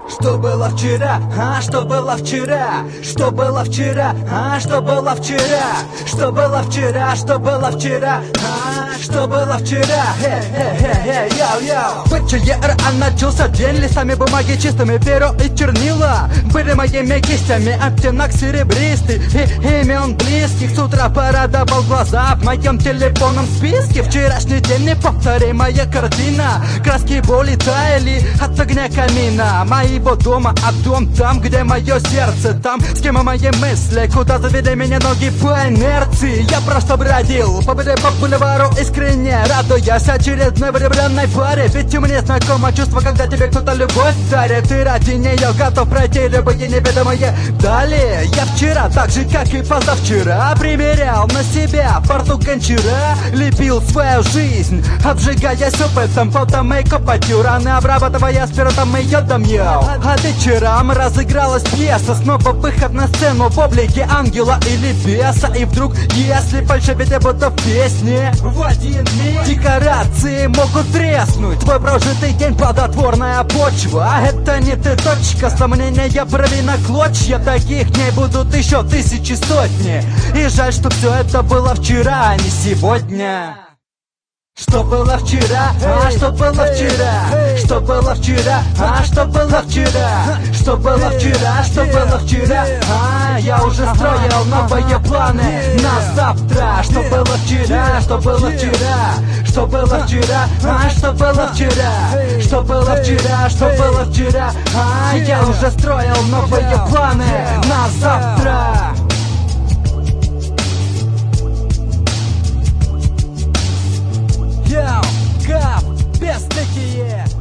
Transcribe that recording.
Что было вчера, что было вчера? Что было вчера, что было вчера? Что было вчера, что было вчера? Что было вчера? ПЧЕР начался день, листами бумаги чистыми, перо и чернила были моими кистями, оттенок серебристый и имен близких. С утра порадовал глаза в моем телефонном списке. Вчерашний день неповторимая картина. Краски боли таяли от огня камина моего дома, а дом там, где мое сердце, там, с кем мои мысли, куда завели меня ноги по инерции. Я просто бродил по бульвару, искренне радуясь очередной влюбленной паре. Ведь мне знакомо чувство, когда тебе кто-то любовь дарит, и ради нее готов пройти любые неведомые дали. Я вчера, так же как и позавчера, примерял на себя фартук гончара, лепил свою жизнь, обжигаясь опытом, потом и копотью, раны обрабатывая спиртом и йодом. А вечером разыгралась пьеса, снова выход на сцену в облике ангела или беса. И вдруг, если фальшивить я буду в песне, в один миг декорации могут треснуть. Твой прожитый день плодотворная почва, а это не ты, точка. Сомнения порви на клочья, таких дней будут еще тысячи, сотни. И жаль, что все это было вчера, а не сегодня. Что было вчера, что было вчера? Что было вчера, что было вчера? Что было вчера, что было вчера? Я уже строил новые планы на завтра. Что было вчера, что было вчера? Что было вчера, что было вчера? Что было вчера, что было вчера? Я уже строил новые планы на завтра. Йоу, Гав, без такие.